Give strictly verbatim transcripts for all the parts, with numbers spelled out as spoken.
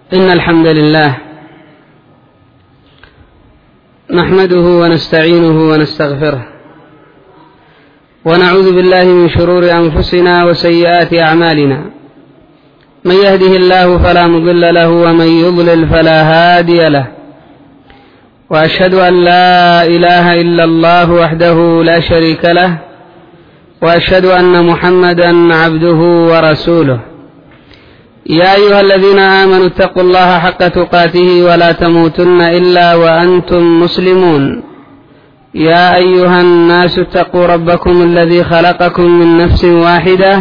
إن الحمد لله نحمده ونستعينه ونستغفره ونعوذ بالله من شرور أنفسنا وسيئات أعمالنا. من يهده الله فلا مضل له ومن يضلل فلا هادي له، وأشهد أن لا إله إلا الله وحده لا شريك له، وأشهد أن محمدا عبده ورسوله. يا أيها الذين آمنوا اتقوا الله حق تقاته ولا تموتن إلا وأنتم مسلمون. يا أيها الناس اتقوا ربكم الذي خلقكم من نفس واحدة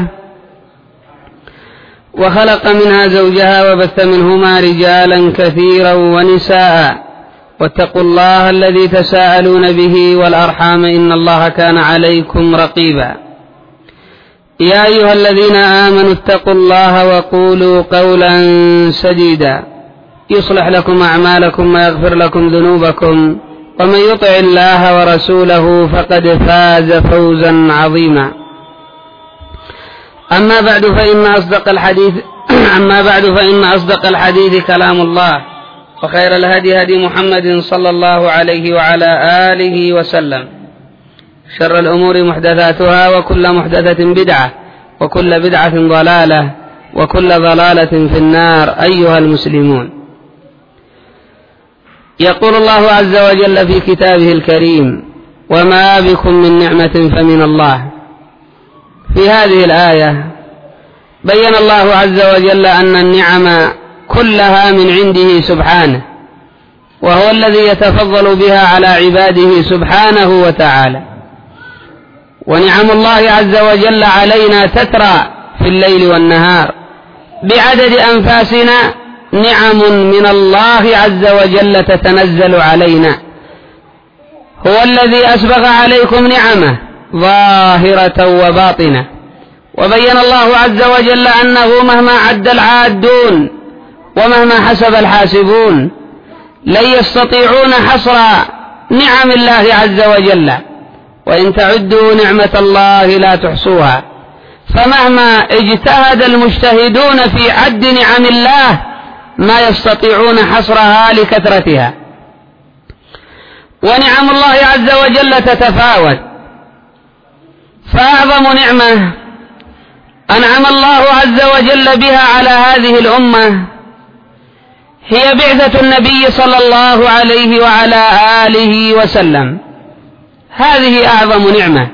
وخلق منها زوجها وبث منهما رجالا كثيرا ونساء، واتقوا الله الذي تساءلون به والأرحام إن الله كان عليكم رقيبا. يا أيها الذين آمنوا اتقوا الله وقولوا قولا سديدا يصلح لكم أعمالكم ويغفر لكم ذنوبكم، ومن يطع الله ورسوله فقد فاز فوزا عظيما. أما بعد فإن أصدق الحديث أما بعد فإن أصدق الحديث كلام الله، وخير الهدي هدي محمد صلى الله عليه وعلى آله وسلم. شر الأمور محدثاتها، وكل محدثة بدعة، وكل بدعة ضلالة، وكل ضلالة في النار. أيها المسلمون، يقول الله عز وجل في كتابه الكريم: وما بكم من نعمة فمن الله. في هذه الآية بين الله عز وجل أن النعم كلها من عنده سبحانه، وهو الذي يتفضل بها على عباده سبحانه وتعالى. ونعم الله عز وجل علينا تترى في الليل والنهار بعدد أنفاسنا، نعم من الله عز وجل تتنزل علينا. هو الذي أسبغ عليكم نعمه ظاهرة وباطنة. وبين الله عز وجل أنه مهما عد العادون ومهما حسب الحاسبون لن يستطيعون حصر نعم الله عز وجل، وإن تعدوا نعمة الله لا تحصوها. فمهما اجتهد المجتهدون في عد نعم الله ما يستطيعون حصرها لكثرتها. ونعم الله عز وجل تتفاوت، فأعظم نعمة أنعم الله عز وجل بها على هذه الأمة هي بعثة النبي صلى الله عليه وعلى آله وسلم. هذه أعظم نعمة،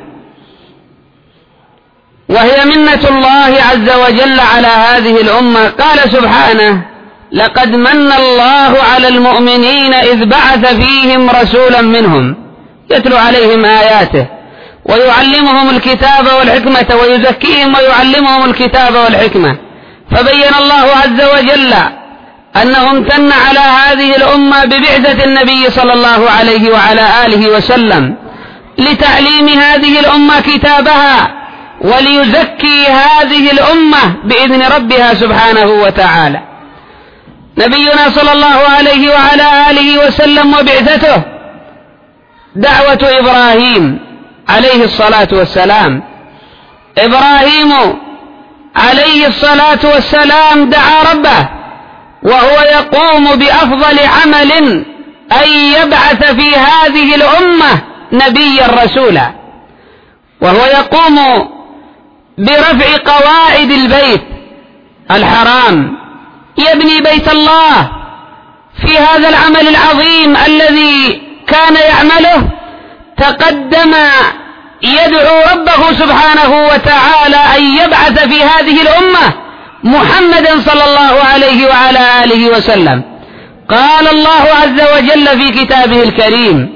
وهي منة الله عز وجل على هذه الأمة. قال سبحانه: لقد من الله على المؤمنين إذ بعث فيهم رسولا منهم يتلو عليهم آياته ويعلمهم الكتاب والحكمة ويزكيهم ويعلمهم الكتاب والحكمة. فبين الله عز وجل أنه امتن على هذه الأمة ببعثة النبي صلى الله عليه وعلى آله وسلم لتعليم هذه الأمة كتابها وليزكي هذه الأمة بإذن ربها سبحانه وتعالى. نبينا صلى الله عليه وعلى آله وسلم وبعثته دعوة إبراهيم عليه الصلاة والسلام. إبراهيم عليه الصلاة والسلام دعا ربه وهو يقوم بأفضل عمل أن يبعث في هذه الأمة نبيا رسولا، وهو يقوم برفع قواعد البيت الحرام، يبني بيت الله. في هذا العمل العظيم الذي كان يعمله تقدم يدعو ربه سبحانه وتعالى أن يبعث في هذه الأمة محمدا صلى الله عليه وعلى آله وسلم. قال الله عز وجل في كتابه الكريم: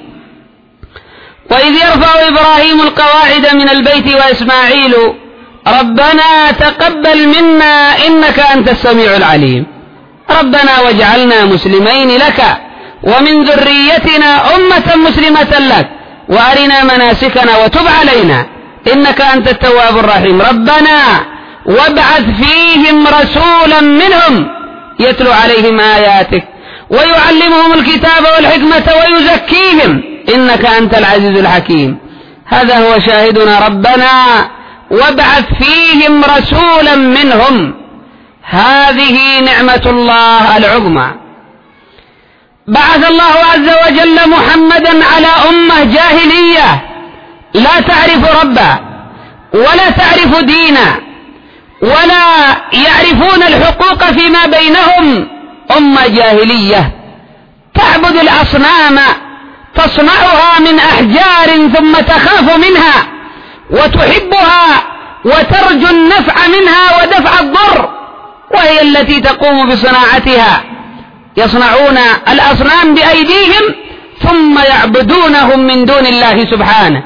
وإذ يرفع إبراهيم القواعد من البيت وإسماعيل ربنا تقبل منا إنك أنت السميع العليم. ربنا واجعلنا مسلمين لك ومن ذريتنا أمة مسلمة لك وأرنا مناسكنا وتب علينا إنك أنت التواب الرحيم. ربنا وابعث فيهم رسولا منهم يتلو عليهم آياتك ويعلمهم الكتاب والحكمة ويزكيهم إنك أنت العزيز الحكيم. هذا هو شاهدنا: ربنا وابعث فيهم رسولا منهم. هذه نعمة الله العظمى. بعث الله عز وجل محمدا على أمة جاهلية لا تعرف ربا ولا تعرف دينا ولا يعرفون الحقوق فيما بينهم، أمة جاهلية تعبد الأصنام، تصنعها من أحجار ثم تخاف منها وتحبها وترجو النفع منها ودفع الضر، وهي التي تقوم بصناعتها. يصنعون الأصنام بأيديهم ثم يعبدونهم من دون الله سبحانه.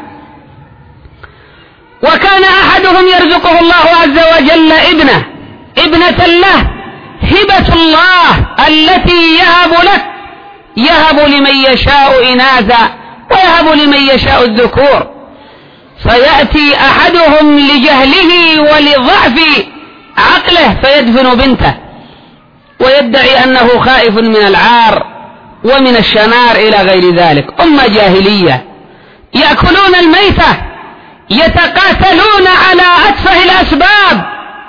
وكان أحدهم يرزقه الله عز وجل ابنه ابنة له، هبة الله التي يهب لك، يهب لمن يشاء إناثا ويهب لمن يشاء الذكور. فيأتي أحدهم لجهله ولضعف عقله فيدفن بنته ويدعي أنه خائف من العار ومن الشنار إلى غير ذلك. أمة جاهلية يأكلون الميتة، يتقاتلون على أتفه الأسباب،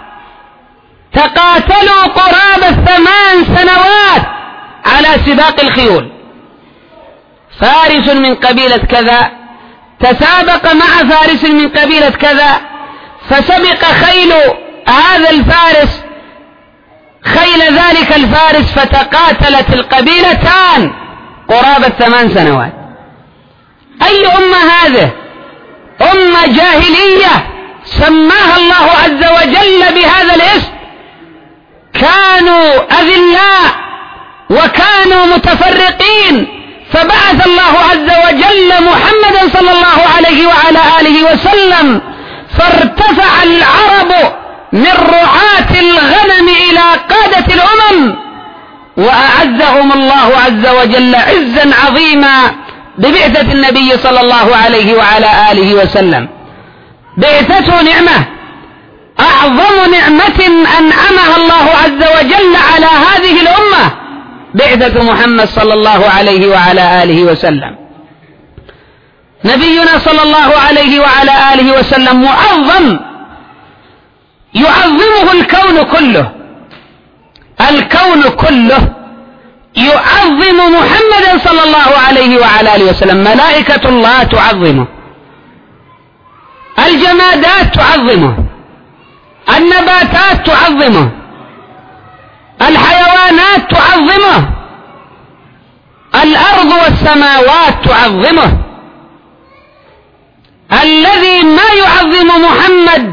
تقاتلوا قرابة ثمان سنوات على سباق الخيول. فارس من قبيلة كذا تسابق مع فارس من قبيلة كذا، فسبق خيل هذا الفارس خيل ذلك الفارس، فتقاتلت القبيلتان قرابة ثمان سنوات. أي أمة هذه؟ أمة جاهلية سماها الله عز وجل بهذا الاسم. كانوا أذلاء وكانوا متفرقين، فبعث الله عز وجل محمدا صلى الله عليه وعلى آله وسلم، فارتفع العرب من رعاة الغنم إلى قادة الأمم، وأعزهم الله عز وجل عزا عظيما ببعثة النبي صلى الله عليه وعلى آله وسلم. بعثته نعمة، أعظم نعمة أنعمها الله عز وجل على هذه الأمة بعثة محمد صلى الله عليه وعلى آله وسلم. نبينا صلى الله عليه وعلى آله وسلم معظم، يعظمه الكون كله، الكون كله يعظم محمدا صلى الله عليه وعلى آله وسلم. ملائكة الله تعظمه، الجمادات تعظمه، النباتات تعظمه، الحيوانات تعظمه، الأرض والسماوات تعظمه. الذي ما يعظم محمد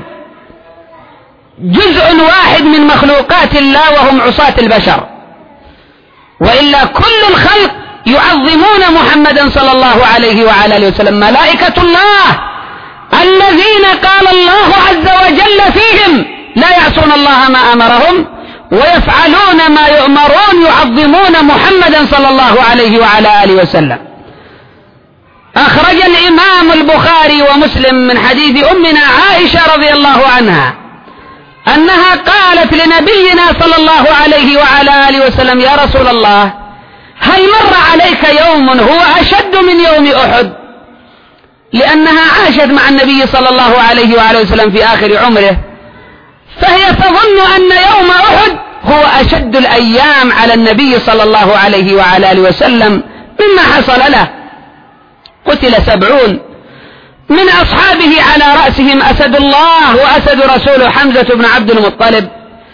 جزء واحد من مخلوقات الله وهم عصاة البشر، وإلا كل الخلق يعظمون محمدا صلى الله عليه وعلى آله وسلم. ملائكة الله الذين قال الله عز وجل فيهم لا يعصون الله ما أمرهم ويفعلون ما يؤمرون، يعظمون محمدا صلى الله عليه وعلى آله وسلم. أخرج الإمام البخاري ومسلم من حديث أمنا عائشة رضي الله عنها أنها قالت لنبينا صلى الله عليه وعلى آله وسلم: يا رسول الله، هل مر عليك يوم هو أشد من يوم أحد؟ لأنها عاشت مع النبي صلى الله عليه وعلى وسلم في آخر عمره، فهي تظن أن يوم أحد هو أشد الأيام على النبي صلى الله عليه وعلى آله وسلم مما حصل له. قتل سبعون من أصحابه على رأسهم أسد الله وأسد رسوله حمزة بن عبد المطلب،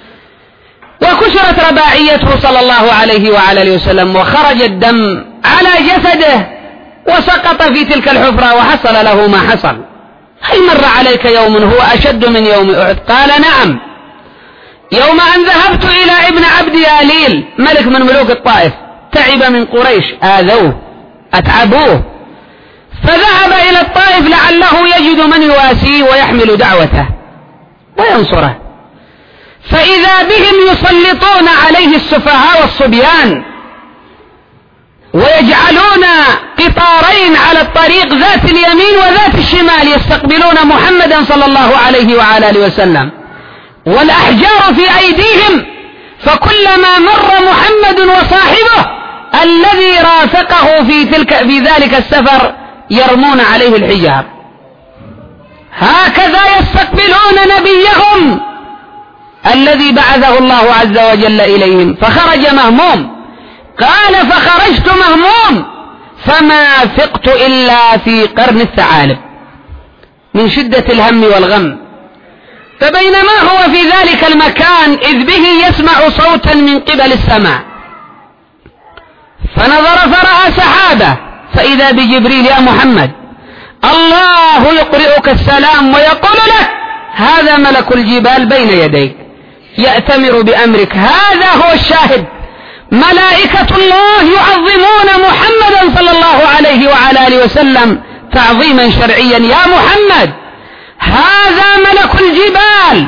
وكسرت رباعيته صلى الله عليه وعلى آله وسلم، وخرج الدم على جسده وسقط في تلك الحفرة وحصل له ما حصل. هل مر عليك يوم هو أشد من يوم أحد؟ قال: نعم، يوم أن ذهبت إلى ابن عبد ياليل ملك من ملوك الطائف، تعب من قريش، آذوه أتعبوه، فذهب إلى الطائف لعله يجد من يواسيه ويحمل دعوته وينصره، فإذا بهم يسلطون عليه السفهاء والصبيان ويجعلون قطارين على الطريق ذات اليمين وذات الشمال يستقبلون محمدا صلى الله عليه وعلى آله وسلم، والأحجار في أيديهم، فكلما مر محمد وصاحبه الذي رافقه في تلك في ذلك السفر يرمون عليه الحجار. هكذا يستقبلون نبيهم الذي بعثه الله عز وجل إليهم، فخرج مهموم. قال فخرجت مهموم فما فقت إلا في قرن الثعالب من شدة الهم والغم. فبينما هو في ذلك المكان إذ به يسمع صوتا من قبل السماء، فنظر فرأى سحابة، فإذا بجبريل: يا محمد الله يقرئك السلام ويقول لك هذا ملك الجبال بين يديك يأتمر بأمرك. هذا هو الشاهد، ملائكة الله يعظمون محمدا صلى الله عليه وعلى آله وسلم تعظيما شرعيا. يا محمد هذا ملك الجبال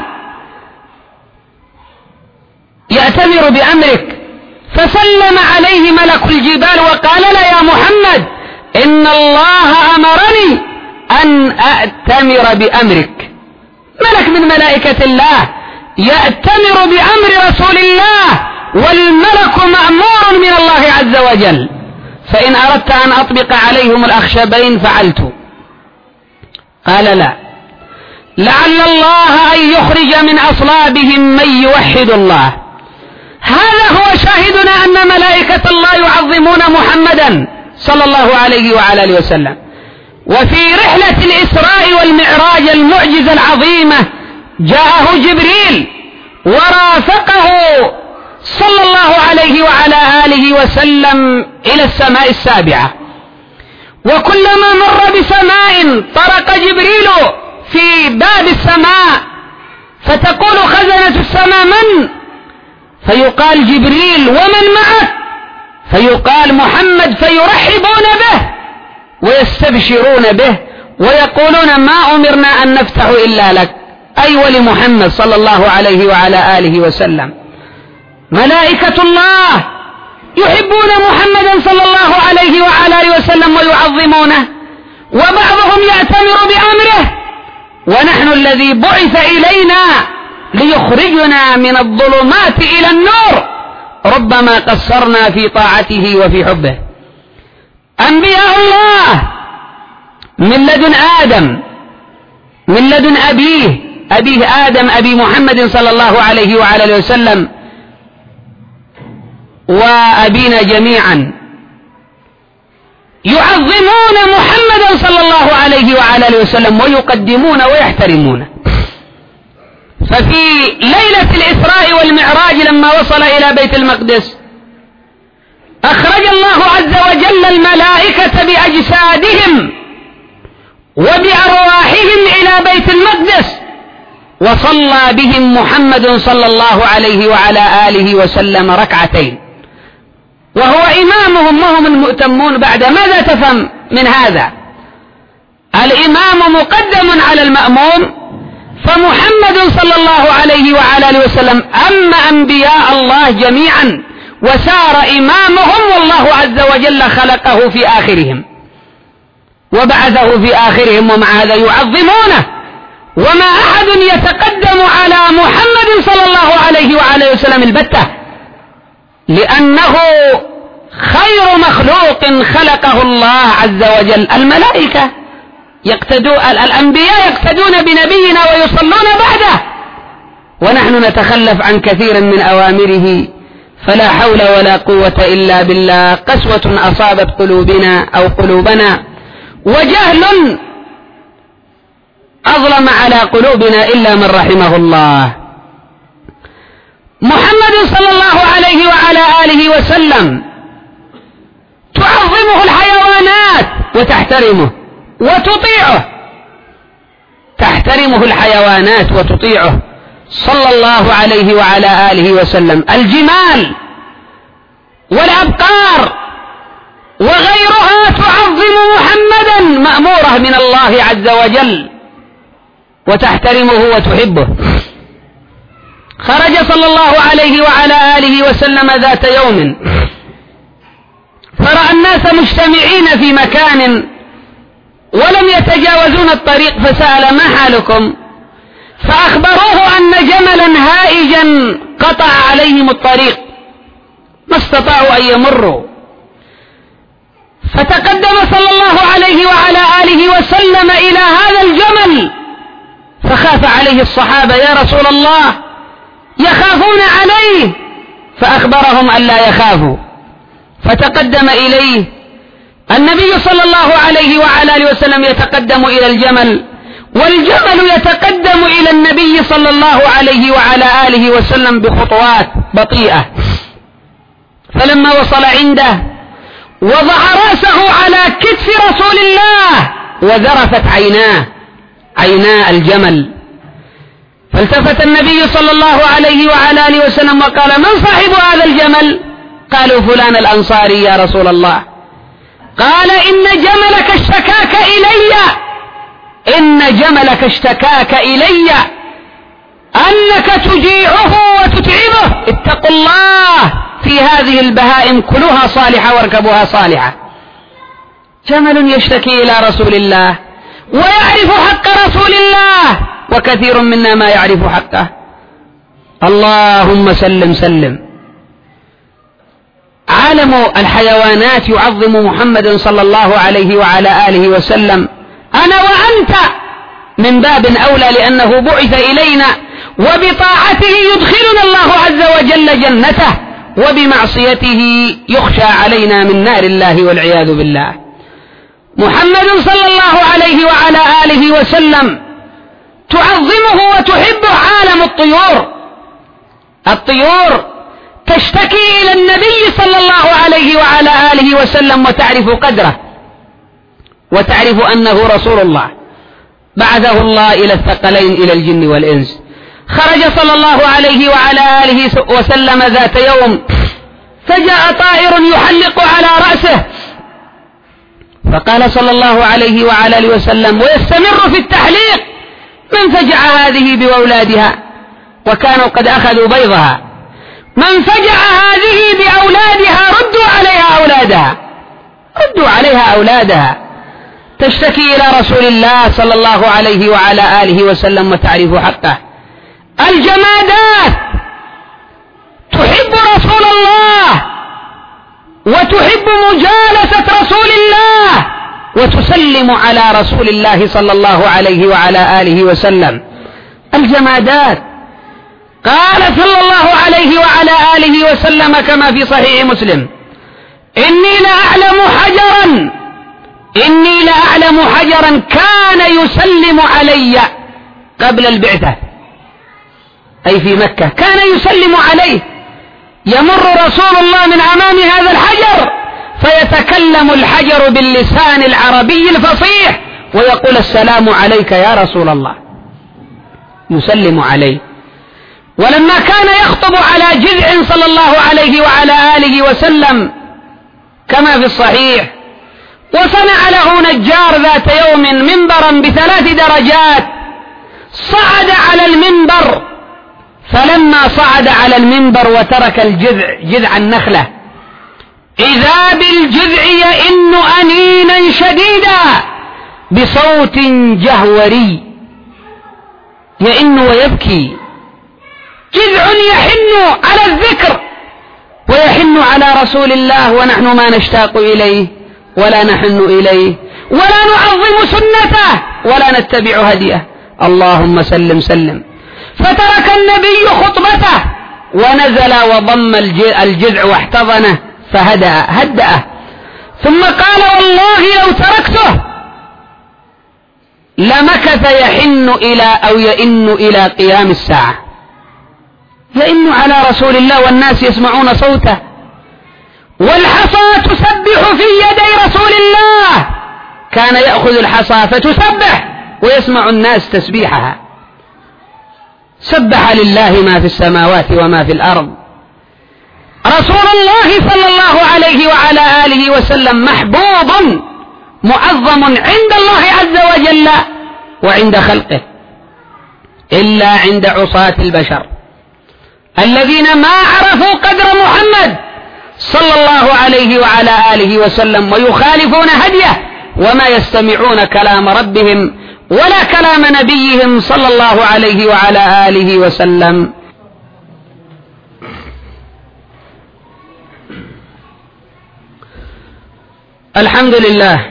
يأتمر بأمرك. فسلم عليه ملك الجبال وقال له: يا محمد إن الله أمرني أن أأتمر بأمرك. ملك من ملائكة الله يأتمر بأمر رسول الله، والملك مأمور من الله عز وجل، فإن أردت أن أطبق عليهم الأخشبين فعلت. قال: لا، لعل الله أن يخرج من أصلابهم من يوحد الله. هذا هو شاهدنا أن ملائكة الله يعظمون محمدا صلى الله عليه وعلى آله وسلم. وفي رحلة الإسراء والمعراج المعجزة العظيمة جاءه جبريل ورافقه صلى الله عليه وعلى آله وسلم إلى السماء السابعة، وكلما مر بسماء طرق جبريل في باب السماء فتقول خزنة السماء: من؟ فيقال: جبريل. ومن معك؟ فيقال: محمد. فيرحبون به ويستبشرون به ويقولون: ما أمرنا أن نفتح إلا لك، أي ولمحمد صلى الله عليه وعلى آله وسلم. ملائكة الله يحبون محمدا صلى الله عليه وعلى آله وسلم ويعظمونه، وبعضهم يأتمر بأمره، ونحن الذي بعث إلينا ليخرجنا من الظلمات إلى النور ربما قصرنا في طاعته وفي حبه. أنبياء الله من لدن آدم، من لدن أبيه أبيه آدم أبي محمد صلى الله عليه وعلى آله وسلم وأبينا جميعا، يعظمون محمدا صلى الله عليه وعلى آله وسلم ويقدمون ويحترمونه. ففي ليلة الإسراء والمعراج لما وصل إلى بيت المقدس أخرج الله عز وجل الملائكة بأجسادهم وبأرواحهم إلى بيت المقدس، وصلى بهم محمد صلى الله عليه وعلى آله وسلم ركعتين، وهو إمامهم وهم المؤتمون بعد. ماذا تفهم من هذا؟ الإمام مقدم على المأموم، فمحمد صلى الله عليه وعلى آله وسلم أما أنبياء الله جميعا وسار إمامهم، والله عز وجل خلقه في آخرهم وبعثه في آخرهم، ومع هذا يعظمونه. وما أحد يتقدم على محمد صلى الله عليه وعلى آله وسلم البتة، لأنه خير مخلوق خلقه الله عز وجل. الملائكة يقتدون، الأنبياء يقتدون بنبينا ويصلون بعده، ونحن نتخلف عن كثير من أوامره، فلا حول ولا قوة إلا بالله. قسوة أصابت قلوبنا أو قلوبنا، وجهل أظلم على قلوبنا إلا من رحمه الله. محمد صلى الله عليه وعلى آله وسلم تعظمه الحيوانات وتحترمه وتطيعه، تحترمه الحيوانات وتطيعه صلى الله عليه وعلى آله وسلم. الجمال والأبقار وغيرها تعظم محمدا، مأمورة من الله عز وجل وتحترمه وتحبه. خرج صلى الله عليه وعلى آله وسلم ذات يوم فرأى الناس مجتمعين في مكان ولم يتجاوزون الطريق، فسأل: ما حالكم؟ فأخبروه أن جملا هائجا قطع عليهم الطريق، ما استطاعوا أن يمروا. فتقدم صلى الله عليه وعلى آله وسلم إلى هذا الجمل، فخاف عليه الصحابة: يا رسول الله يخافون عليه فأخبرهم أن لا يخافوا، فتقدم إليه النبي صلى الله عليه وعلى آله وسلم يتقدم إلى الجمل، والجمل يتقدم إلى النبي صلى الله عليه وعلى آله وسلم بخطوات بطيئة. فلما وصل عنده وضع رأسه على كتف رسول الله وذرفت عيناه عينا الجمل، فالتفت النبي صلى الله عليه وعلى آله وسلم وقال: من صاحب هذا الجمل؟ قالوا: فلان الأنصاري يا رسول الله. قال: إن جملك اشتكاك إلي إن جملك اشتكاك إلي أنك تجيعه وتتعبه، اتقوا الله في هذه البهائم، كلها صالحة واركبوها صالحة. جمل يشتكي إلى رسول الله ويعرف حق رسول الله، وكثير منا ما يعرف حقه. اللهم سلم سلم. عالم الحيوانات يعظم محمد صلى الله عليه وعلى آله وسلم. أنا وأنت من باب أولى، لأنه بعث إلينا، وبطاعته يدخلنا الله عز وجل جنته، وبمعصيته يخشى علينا من نار الله والعياذ بالله. محمد صلى الله عليه وعلى آله وسلم تعظمه وتحبه عالم الطيور. الطيور تشتكي إلى النبي صلى الله عليه وعلى آله وسلم وتعرف قدره، وتعرف أنه رسول الله بعثه الله إلى الثقلين، إلى الجن والإنس. خرج صلى الله عليه وعلى آله وسلم ذات يوم، فجاء طائر يحلق على رأسه، فقال صلى الله عليه وعلى آله وسلم ويستمر في التحليق: من فجع هذه بأولادها؟ وكانوا قد أخذوا بيضها. من فجع هذه بأولادها ردوا عليها أولادها، ردوا عليها أولادها. تشتكي إلى رسول الله صلى الله عليه وعلى آله وسلم وتعرف حقه. الجمادات تحب رسول الله وتحب مجالسة رسول الله وتسلم على رسول الله صلى الله عليه وعلى آله وسلم. الجمادات قال صلى الله عليه وعلى آله وسلم كما في صحيح مسلم: إني لأعلم حجرا إني لأعلم حجرا كان يسلم علي قبل البعثة، أي في مكة كان يسلم عليه. يمر رسول الله من أمام هذا الحجر فيتكلم الحجر باللسان العربي الفصيح ويقول: السلام عليك يا رسول الله، يسلم عليه. ولما كان يخطب على جذع صلى الله عليه وعلى آله وسلم كما في الصحيح، وصنع له نجار ذات يوم منبرا بثلاث درجات، صعد على المنبر، فلما صعد على المنبر وترك الجذع جذع النخلة، إذا بالجذع يئن أنينا شديدا بصوت جهوري، يئن ويبكي. جذع يحن على الذكر ويحن على رسول الله، ونحن ما نشتاق إليه ولا نحن إليه ولا نعظم سنته ولا نتبع هديه. اللهم سلم سلم. فترك النبي خطبته ونزل وضم الجذع واحتضنه فهدأ هدأه، ثم قال: والله لو تركته لمكث يحن إلى أو يئن إلى قيام الساعة. يئن على رسول الله والناس يسمعون صوته، والحصى تسبح في يدي رسول الله، كان يأخذ الحصى فتسبح ويسمع الناس تسبيحها. سبح لله ما في السماوات وما في الأرض. رسول الله صلى الله عليه وعلى آله وسلم محبوب معظم عند الله عز وجل وعند خلقه، إلا عند عصاة البشر الذين ما عرفوا قدر محمد صلى الله عليه وعلى آله وسلم ويخالفون هديه وما يستمعون كلام ربهم ولا كلام نبيهم صلى الله عليه وعلى آله وسلم. الحمد لله،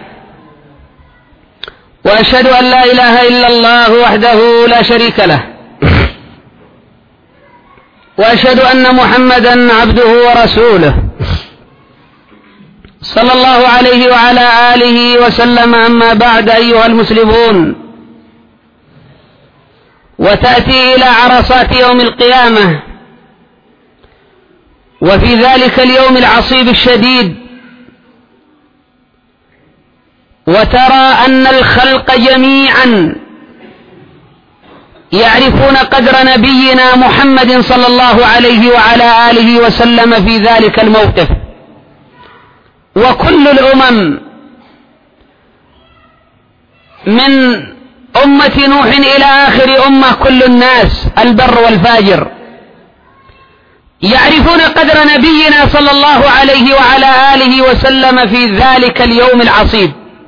وأشهد أن لا إله إلا الله وحده لا شريك له، وأشهد أن محمدا عبده ورسوله صلى الله عليه وعلى آله وسلم. أما بعد، أيها المسلمون، وتأتي إلى عرصات يوم القيامة، وفي ذلك اليوم العصيب الشديد، وترى أن الخلق جميعا يعرفون قدر نبينا محمد صلى الله عليه وعلى آله وسلم في ذلك الموقف. وكل الأمم من أمة نوح إلى آخر أمة، كل الناس البر والفاجر يعرفون قدر نبينا صلى الله عليه وعلى آله وسلم في ذلك اليوم العصيب،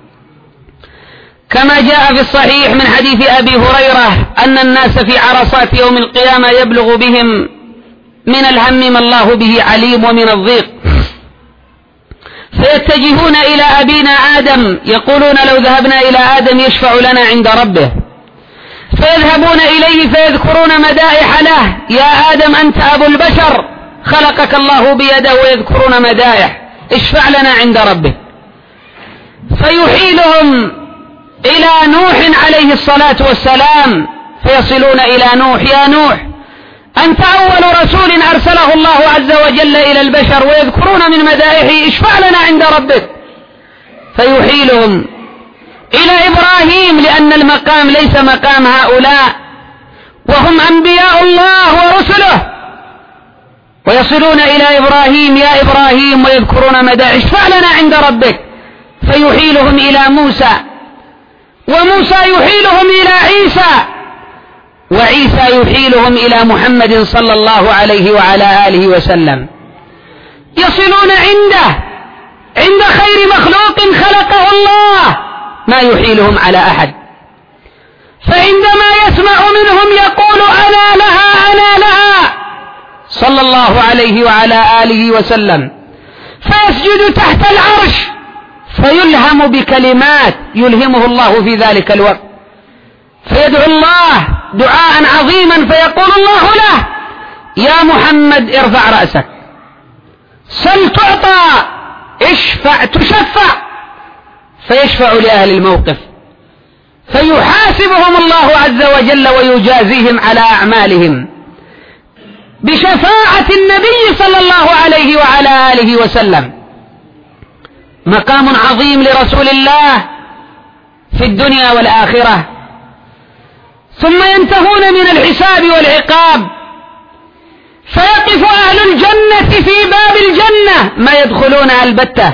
كما جاء في الصحيح من حديث أبي هريرة أن الناس في عرصات يوم القيامة يبلغ بهم من الهم ما الله به عليم ومن الضيق، فيتجهون إلى أبينا آدم يقولون لو ذهبنا إلى آدم يشفع لنا عند ربه، فيذهبون إليه فيذكرون مدائح له: يا آدم أنت أبو البشر، خلقك الله بيده، ويذكرون مدائح، اشفع لنا عند ربه. فيحيلهم إلى نوح عليه الصلاة والسلام، فيصلون إلى نوح: يا نوح أنت أول رسول أرسله الله عز وجل إلى البشر، ويذكرون من مدائحه، اشفع لنا عند ربك. فيحيلهم إلى إبراهيم، لأن المقام ليس مقام هؤلاء، وهم أنبياء الله ورسله، ويصلون إلى إبراهيم: يا إبراهيم، ويذكرون مدائح، اشفع لنا عند ربك. فيحيلهم إلى موسى، وموسى يحيلهم إلى عيسى، وعيسى يحيلهم إلى محمد صلى الله عليه وعلى آله وسلم. يصلون عنده عند خير مخلوق خلقه الله، ما يحيلهم على أحد. فعندما يسمع منهم يقول: أنا لها أنا لها، صلى الله عليه وعلى آله وسلم. فيسجد تحت العرش، فيلهم بكلمات يلهمه الله في ذلك الوقت، فيدعو الله دعاء عظيما، فيقول الله له: يا محمد ارفع رأسك، سل تعطى، اشفع تشفع. فيشفع لأهل الموقف، فيحاسبهم الله عز وجل ويجازيهم على أعمالهم بشفاعة النبي صلى الله عليه وعلى آله وسلم. مقام عظيم لرسول الله في الدنيا والآخرة. ثم ينتهون من الحساب والعقاب، فيقف أهل الجنة في باب الجنة، ما يدخلونها البتة،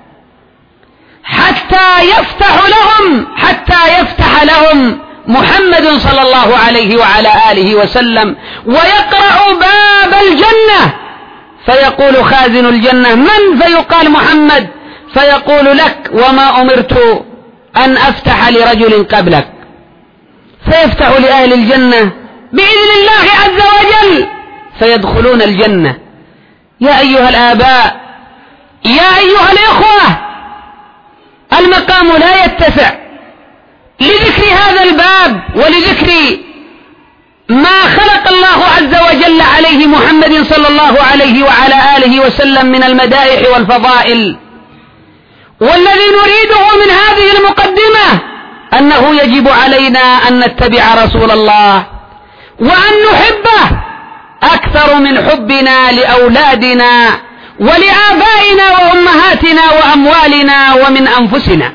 حتى يفتح لهم حتى يفتح لهم محمد صلى الله عليه وعلى آله وسلم، ويقرأ باب الجنة، فيقول خازن الجنة: من؟ فيقال: محمد. فيقول: لك وما أمرت أن أفتح لرجل قبلك. فيفتح لأهل الجنة بإذن الله عز وجل، فيدخلون الجنة. يا أيها الآباء، يا أيها الإخوة، المقام لا يتسع لذكر هذا الباب ولذكر ما خلق الله عز وجل عليه محمد صلى الله عليه وعلى آله وسلم من المدائح والفضائل. والذي نريده من هذه المقدمة أنه يجب علينا أن نتبع رسول الله، وأن نحبه أكثر من حبنا لأولادنا ولآبائنا وأمهاتنا وأموالنا ومن أنفسنا.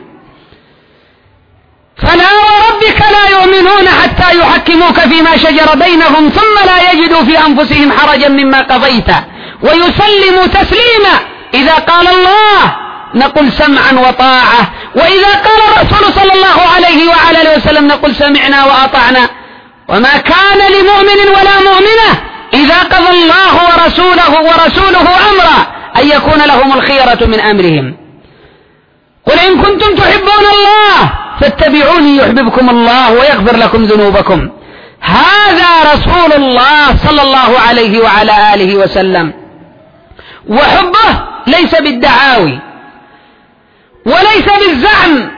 فلا وربك لا يؤمنون حتى يحكموك فيما شجر بينهم، ثم لا يجدوا في أنفسهم حرجا مما قضيت ويسلموا تسليما. إذا قال الله نقول سمعا وطاعة، وإذا قال الرسول صلى الله عليه وعلى آله وسلم نقول سمعنا وأطعنا. وما كان لمؤمن ولا مؤمنة إذا قضى الله ورسوله ورسوله أمرا أن يكون لهم الخيرة من أمرهم. قل إن كنتم تحبون الله فاتبعوني يحببكم الله ويغفر لكم ذنوبكم. هذا رسول الله صلى الله عليه وعلى آله وسلم. وحبه ليس بالدعاوي وليس بالزعم.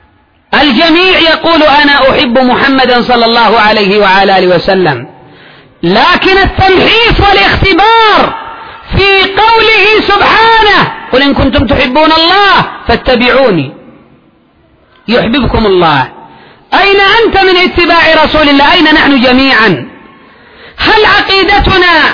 الجميع يقول أنا أحب محمدا صلى الله عليه وعلى آله وسلم، لكن التمحيص والاختبار في قوله سبحانه قل إن كنتم تحبون الله فاتبعوني يحببكم الله. أين أنت من اتباع رسول الله؟ أين نحن جميعا؟ هل عقيدتنا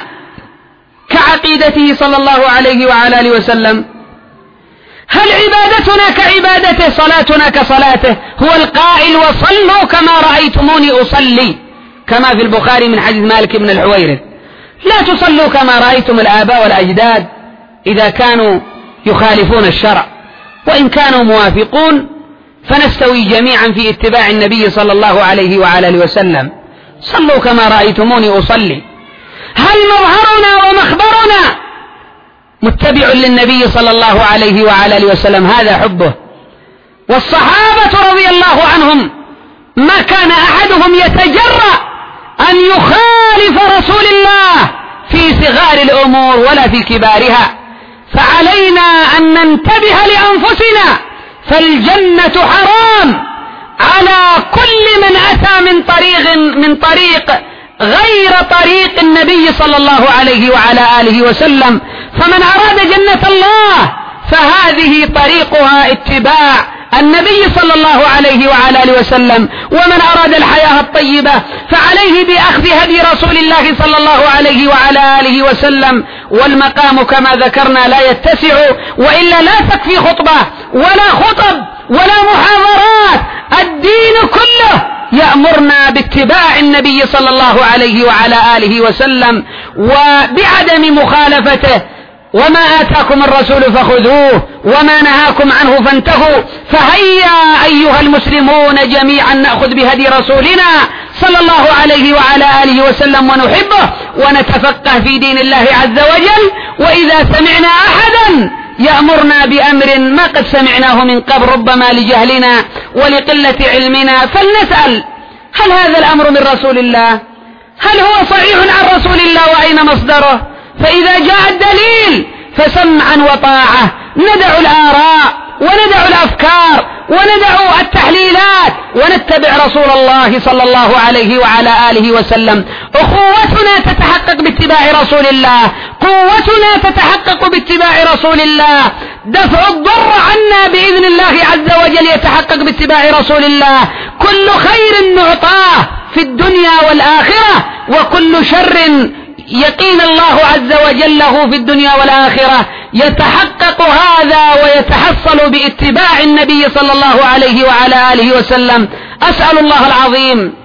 كعقيدته صلى الله عليه وعلى آله وسلم؟ هل عبادتنا كعبادته؟ صلاتنا كصلاته؟ هو القائل وصلوا كما رأيتموني أصلي، كما في البخاري من حديث مالك بن الحويرث: لا تصلوا كما رأيتم الآباء والأجداد إذا كانوا يخالفون الشرع، وإن كانوا موافقون فنستوي جميعا في اتباع النبي صلى الله عليه وعلى آله وسلم. صلوا كما رأيتموني أصلي. هل مظهرنا ومخبرنا متبع للنبي صلى الله عليه وعلى آله وسلم؟ هذا حبه. والصحابة رضي الله عنهم ما كان أحدهم يتجرأ أن يخالف رسول الله في صغار الأمور ولا في كبارها. فعلينا أن ننتبه لأنفسنا، فالجنة حرام على كل من أتى من طريق من طريق غير طريق النبي صلى الله عليه وعلى آله وسلم. فمن أراد جنة الله فهذه طريقها اتباع النبي صلى الله عليه وعلى آله وسلم، ومن أراد الحياة الطيبة فعليه بأخذ هدي رسول الله صلى الله عليه وعلى آله وسلم. والمقام كما ذكرنا لا يتسع، وإلا لا تكفي خطبة ولا خطب ولا محاضرات. الدين كله يأمرنا باتباع النبي صلى الله عليه وعلى آله وسلم وبعدم مخالفته. وما آتاكم الرسول فخذوه وما نهاكم عنه فانتهوا. فهيا أيها المسلمون جميعا نأخذ بهدي رسولنا صلى الله عليه وعلى آله وسلم ونحبه ونتفقه في دين الله عز وجل. وإذا سمعنا أحدا يأمرنا بأمر ما قد سمعناه من قبل ربما لجهلنا ولقلة علمنا فلنسأل: هل هذا الأمر من رسول الله؟ هل هو صحيح عن رسول الله وأين مصدره؟ فإذا جاء الدليل فسمعا وطاعة، ندع الآراء وندع الأفكار وندع التحليلات ونتبع رسول الله صلى الله عليه وعلى آله وسلم. أخوتنا تتحقق باتباع رسول الله، قوتنا تتحقق باتباع رسول الله، دفع الضر عنا بإذن الله عز وجل يتحقق باتباع رسول الله. كل خير نعطاه في الدنيا والآخرة، وكل شر يقين الله عز وجل له في الدنيا والآخرة. يتحقق هذا ويتحصل باتباع النبي صلى الله عليه وعلى آله وسلم. أسأل الله العظيم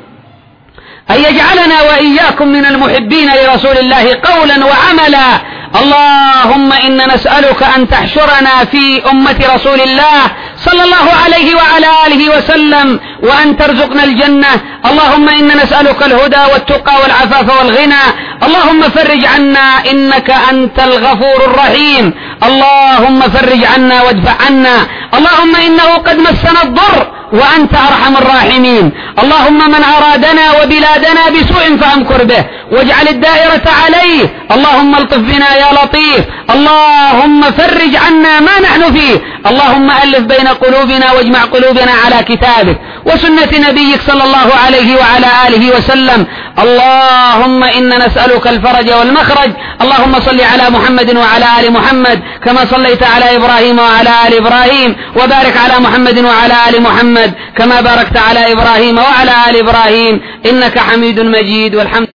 أن يجعلنا وإياكم من المحبين لرسول الله قولا وعملا. اللهم إنا نسألك أن تحشرنا في أمة رسول الله صلى الله عليه وعلى آله وسلم، وأن ترزقنا الجنة. اللهم إنا نسألك الهدى والتقى والعفاف والغنى. اللهم فرج عنا إنك أنت الغفور الرحيم. اللهم فرج عنا وادفع عنا. اللهم إنه قد مسنا الضر وأنت أرحم الراحمين. اللهم من أرادنا وبلادنا بسوء فأمكر به واجعل الدائرة عليه. اللهم الطف بنا يا لطيف. اللهم فرج عنا ما نحن فيه. اللهم ألف بين قلوبنا واجمع قلوبنا على كتابك وسنة نبيك صلى الله عليه وعلى آله وسلم. اللهم إنا نسألك الفرج والمخرج. اللهم صل على محمد وعلى آل محمد كما صليت على إبراهيم وعلى آل إبراهيم، وبارك على محمد وعلى آل محمد كما باركت على إبراهيم وعلى آل إبراهيم إنك حميد مجيد. والحمد